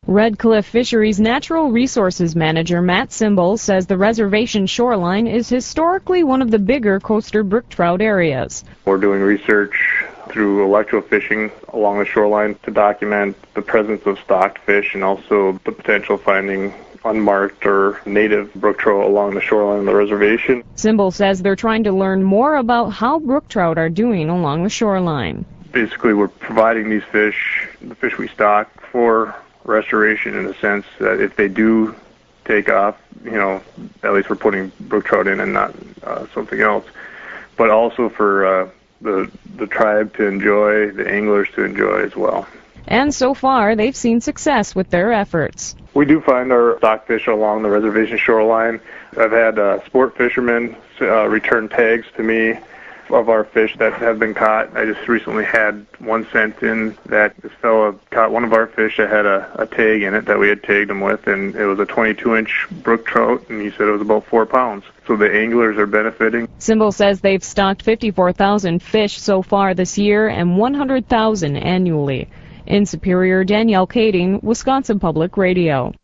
Red Cliff Fisheries Natural Resources Manager Matt Simbel says the reservation shoreline is historically one of the bigger coastal brook trout areas. We're doing research through electrofishing along the shoreline to document the presence of stocked fish and also the potential finding unmarked or native brook trout along the shoreline of the reservation. Simbel says they're trying to learn more about how brook trout are doing along the shoreline. Basically, we're providing these fish, the fish we stock, for restoration in the sense that if they do take off, at least we're putting brook trout in and not something else, but also for the tribe to enjoy, the anglers to enjoy as well. And so far, they've seen success with their efforts. We do find our stockfish along the reservation shoreline. I've had sport fishermen return tags to me of our fish that have been caught. I just recently had one sent in that this fellow caught one of our fish that had a tag in it that we had tagged him with, and it was a 22-inch brook trout, and he said it was about 4 pounds. So the anglers are benefiting. Simbel says they've stocked 54,000 fish so far this year and 100,000 annually. In Superior, Danielle Kading, Wisconsin Public Radio.